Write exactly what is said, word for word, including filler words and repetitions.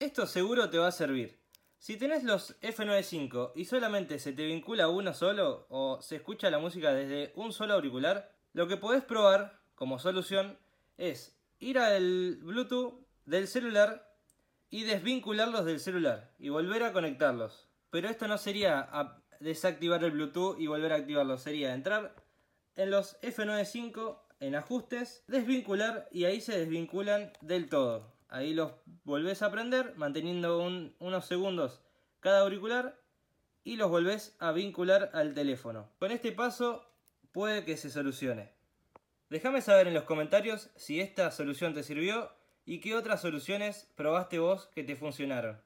Esto seguro te va a servir. Si tenés los F noventa y cinco y solamente se te vincula uno solo o se escucha la música desde un solo auricular, lo que podés probar como solución es ir al Bluetooth del celular y desvincularlos del celular y volver a conectarlos. Pero esto no sería desactivar el Bluetooth y volver a activarlo, sería entrar en los F noventa y cinco, en ajustes, desvincular y ahí se desvinculan del todo. Ahí los volvés a prender manteniendo un, unos segundos cada auricular y los volvés a vincular al teléfono. Con este paso puede que se solucione. Déjame saber en los comentarios si esta solución te sirvió y qué otras soluciones probaste vos que te funcionaron.